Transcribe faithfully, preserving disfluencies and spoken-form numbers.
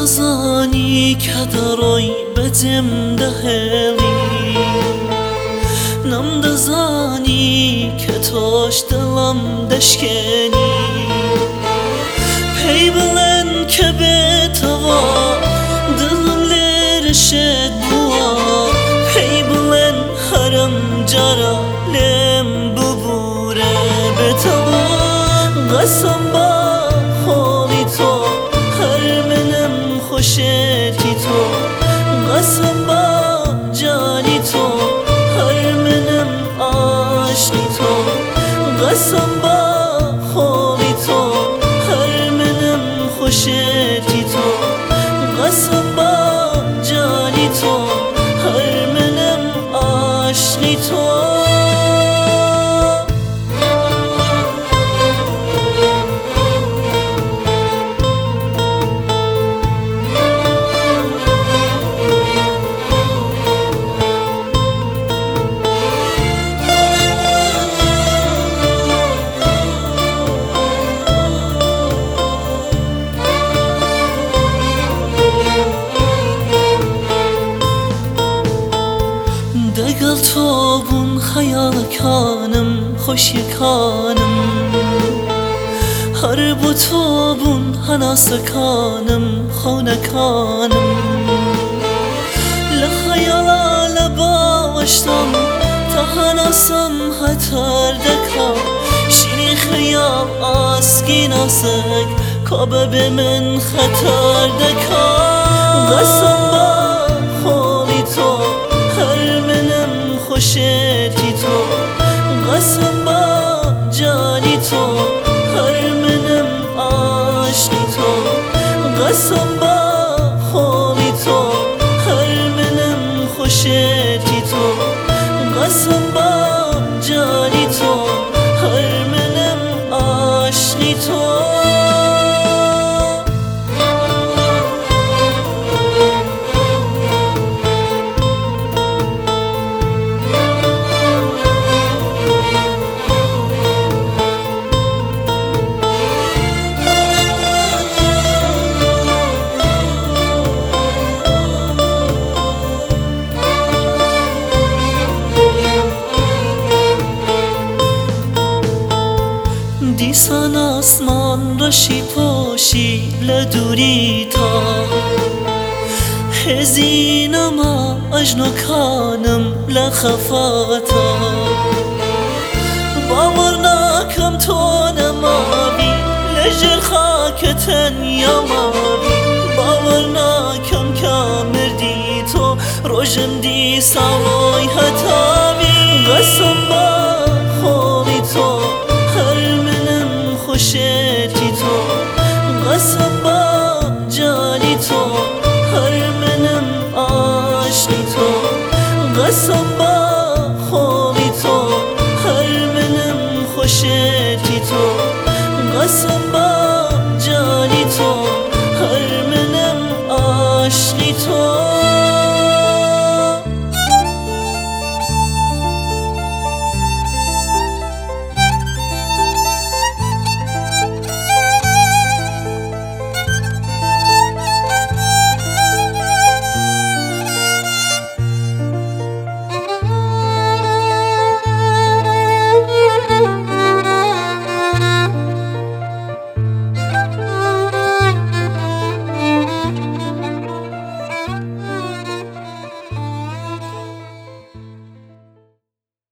دزانی کدرای بدم دهلی نم دزانی که توش دلم دشکنی پی بلن که به توا دلم لرشد بوا پی بلن هرم جرا لم ببوره به توا قسم با حالی تو هر منم خوشتی تو قسم با جانی تو هر منم عاشقی تو قسم با حالی تو هر منم خوشتی تو قسم با جانی تو هر منم عاشقی تو دگل تو بون خیال کانم خوشی کانم هر بو تو بون هناس کانم خونه کانم لخیالا لباشتم تا هناسم هتر دکا شینی خیال آسکی ناسک کابه به من خطر دکا قسم با حالی تو هر منم خوشتی تو قسم با جانی تو هر منم عاشقی تو قسم با حالی تو هر منم خوشتی تو قسم با جانی تو هر منم عاشقی تو دیسان آسمان رشی پوشی لدوری تا هزینما اجنو کانم لخفاتا باور ناکم تو نمابی لجر خاکتن یمابی باور ناکم که مردی تو روشم دی سوای هتابی قسم